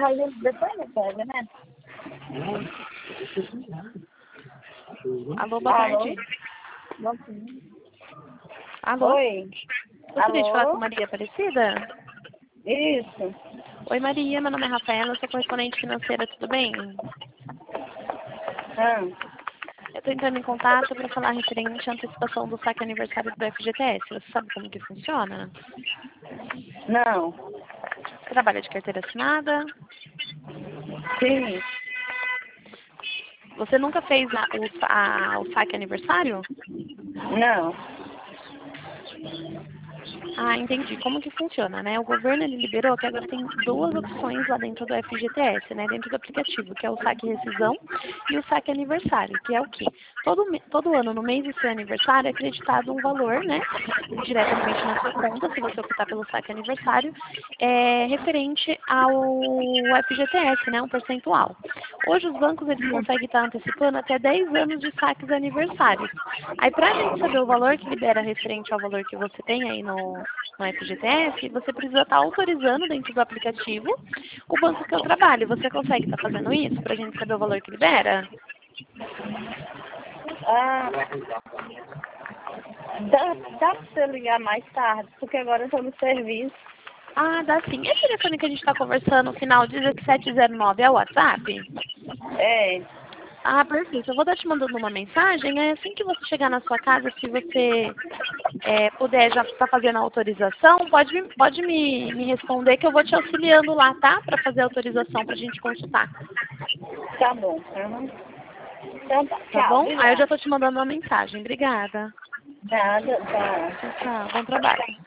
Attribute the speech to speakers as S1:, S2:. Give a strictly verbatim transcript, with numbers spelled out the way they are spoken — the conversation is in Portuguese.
S1: mas ele depois não pega, né?
S2: Alô, boa
S1: Alô?
S2: tarde.
S1: Bom dia.
S2: Alô?
S1: Oi.
S2: Gostaria de falar
S1: Alô?
S2: com Maria Aparecida?
S1: Isso.
S2: Oi, Maria, meu nome é Rafaela, eu sou correspondente financeira, tudo bem?
S1: Ah,
S2: Eu estou entrando em contato para falar referente à antecipação do saque aniversário do F G T S. Você sabe como que funciona?
S1: não.
S2: Você trabalha de carteira assinada?
S1: Sim.
S2: Você nunca fez a- o, sa- a- o saque aniversário?
S1: Não.
S2: Ah, entendi. Como que funciona, né? O governo ele liberou que agora tem duas opções lá dentro do F G T S, né? Dentro do aplicativo, que é o saque rescisão e o saque aniversário, que é o quê? Todo, me- todo ano, no mês do seu aniversário, é acreditado um valor, né? Diretamente na sua conta, se você optar pelo saque aniversário, é, referente ao F G T S, né? Um percentual. Hoje os bancos eles conseguem estar antecipando até dez anos de saques aniversários. Aí para a gente saber o valor que libera referente ao valor que você tem aí no, no F G T S, você precisa estar autorizando dentro do aplicativo o banco que eu trabalho. Você consegue estar fazendo isso para a gente saber o valor que libera?
S1: Ah, dá, dá pra você ligar mais tarde, porque agora eu tô no serviço.
S2: Ah, dá sim. Esse telefone que a gente está conversando, no final dezessete zero nove, é o WhatsApp?
S1: É.
S2: Ah, perfeito. Eu vou estar te mandando uma mensagem. Aí assim que você chegar na sua casa, se você é, puder já estar fazendo a autorização, pode, me- pode me, me responder que eu vou te auxiliando lá, tá? Para fazer a autorização para a gente consultar.
S1: Tá bom. Uhum. Então tá.
S2: Tá
S1: Tchau.
S2: bom? Aí eu já
S1: Obrigada.
S2: estou te mandando uma mensagem. Obrigada.
S1: Nada. Tá.
S2: Tchau, tchau. Bom trabalho.